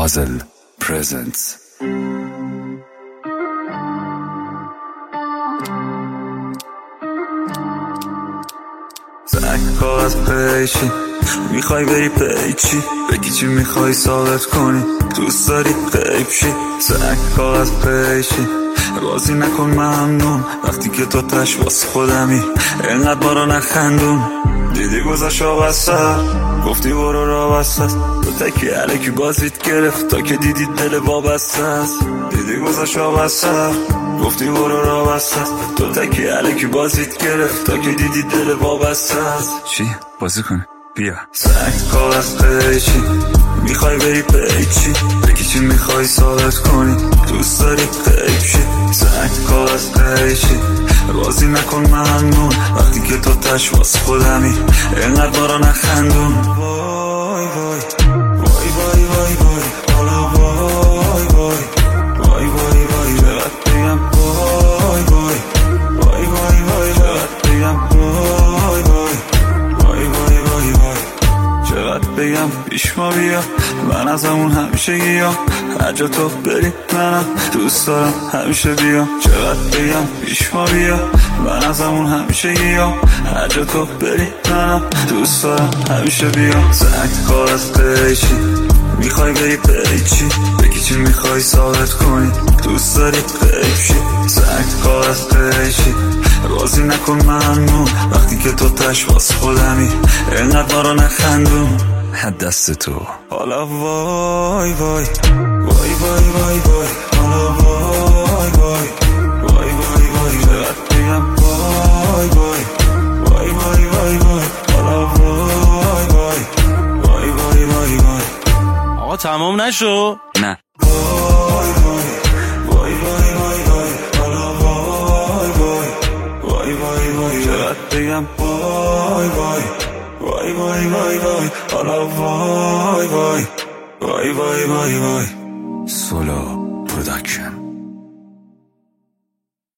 Puzzle presents. زنگ کاغذ پیچی میخوای بری پیچی بگی چی میخوای ثابت کنی دوست داری غیب شی. زنگ کاغذ پیچی بازی نکن ممنون وقتی که تو تش واسه خودمی اینقدر بارا نخندون. دیدی گذاشت واسه گفتی برو را واسه تو تکی علکی بازیت گرفت تا که دیدی دل وابسته است. دیدی گذاشت واسه گفتی برو را واسه تو تکی علکی بازیت گرفت تا که دیدی دل وابسته است. چی؟ بازی کنی؟ بیا. سنگ کاغذ پیچی میخوای بری پیچی بگی چی میخوای ثابت کنی دوست داری غیب شی. سنگ کاغذ پیچی بازی نکن ممنون وقتی که تو تش واسه خودمی اینقدر بارا نخندون. وای وای وای وای وای وای حالا وای وای وای وای وای چقدر بگم وای وای وای وای وای چقدر بگم وای وای وای وای وای وای چقدر بگم پیش ما بیا من از همون همیشه گیام هر جا تو بری منم دوست دارم همیشه بیام. چقدر بگم پیش ما بیا من از همون همیشه گیام هر جا تو بری منم دوست دارم همیشه بیام. زنگ کاغذ پیچی میخوای بری پیچی بگی چی میخوای ثابت کنی دوست داری غیب شی. زنگ کاغذ پیچی بازی نکن ممنون وقتی که تو تش واسه خودمی اینقدر بارا نخندون. دست تو حالا وای وای وای وای وای وای حالا وای وای وای وای وای چقدر بگم وای وای وای وای وای وای حالا وای وای وای وای وای وای. آقا تمام نشو؟ نه. وای وای وای وای وای وای حالا وای وای وای وای وای چقدر بگم وای وای وای وای وای وای حالا وای وای وای وای وای وای. سولو پروداکشن.